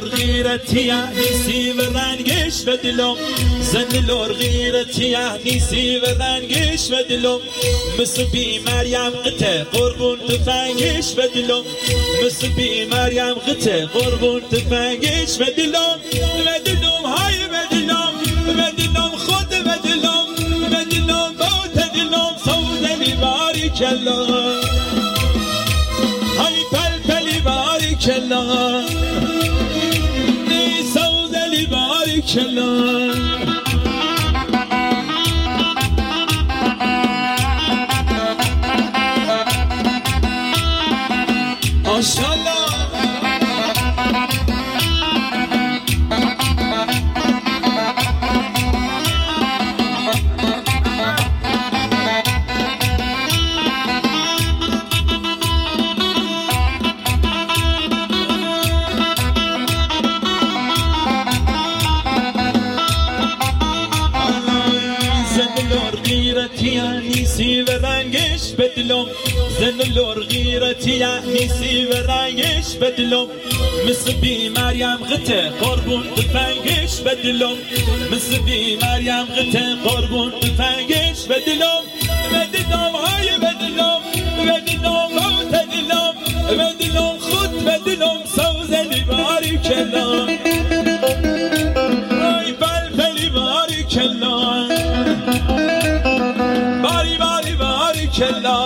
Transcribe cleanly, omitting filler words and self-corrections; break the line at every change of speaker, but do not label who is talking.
غیرتی یعنی سیب رنگش به دلم زن لور غیرتی یعنی سیب رنگش به دلم مثل بی مریم قطه قربون تفنگش به دلم مثل بی مریم قطه قربون تفنگش به دلم های به دلم خود به دلم با دلم سوزنی باری کلا های پلپلی باری کلا نی سوزنی باری کلا ماشاءالله غیرتی یعنی سیب رنگش به دلم زن لور غیرتی یعنی سیب رنگش به دلم مثل بی مریم قطه قربون تفنگش به دلم مثل بی مریم قطه قربون تفنگش به دلم های به دلم به دلم خود به دلم سوزنی باری کلا ای بلبلی باری کلا باری کلا